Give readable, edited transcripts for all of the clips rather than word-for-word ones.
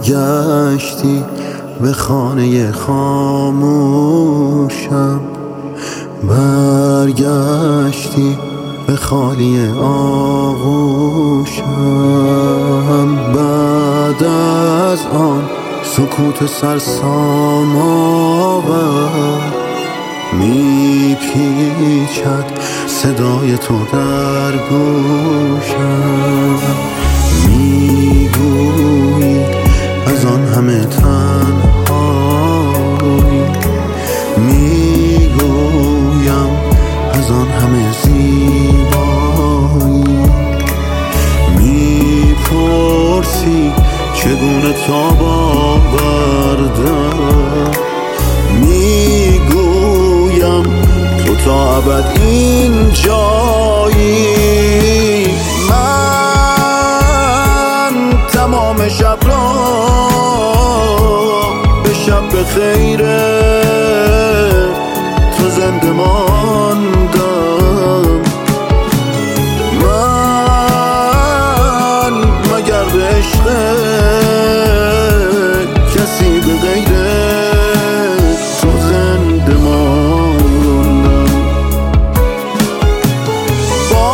برگشتی به خانه خاموشم، برگشتی به خالی آغوشم. بعد از آن سکوت سرسام آور میپیچد صدای تو در گوشم. میگویی از آن همه تنهایی، میگویم از آن همه زیبایی. میپرسی چگونه تاب آوردم، میگویم تو تا ابد اینجایی. من تمام شب را به شب بخیر تو زنده ماندم. من مگر به عشق کسی به غیر تو زنده ماندم. با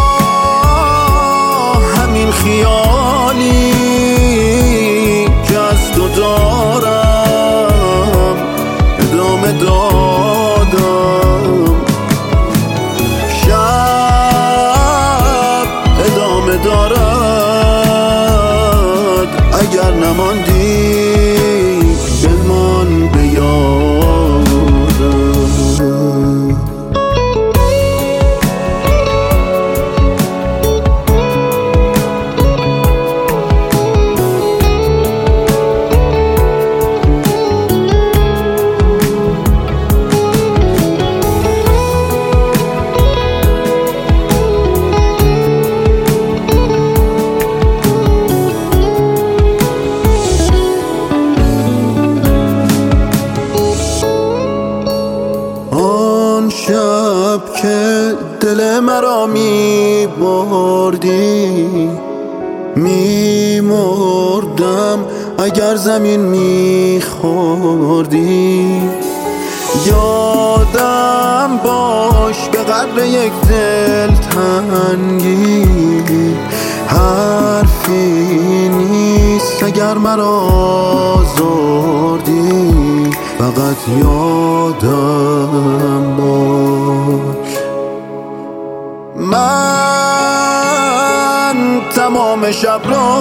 همین خیالی که از تو دارم ادامه دادم، شب ادامه دارد. اگر نماندی بمان به یادم. شب که دل مرا می بردی، می مردم اگر زمین می خوردی. یادم باش به قدر یک دل تنگی، حرفی نیست اگر مرا آزردی. فقط یادم باش من تمام شب را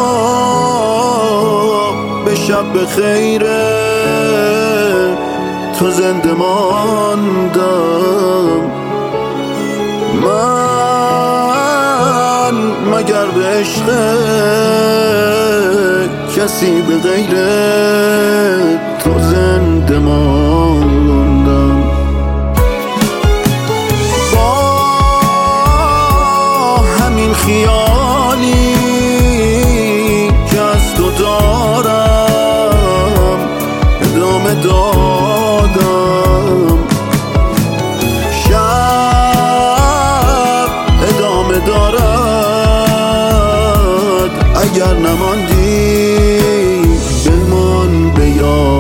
به شب بخیر تو زنده ماندم. من مگر به عشق کسی به غیر تو زنده ماندم. با همین خیالی که از تو دارم ادامه دادم، شب ادامه دارد. اگر نماندی بمان به یاد.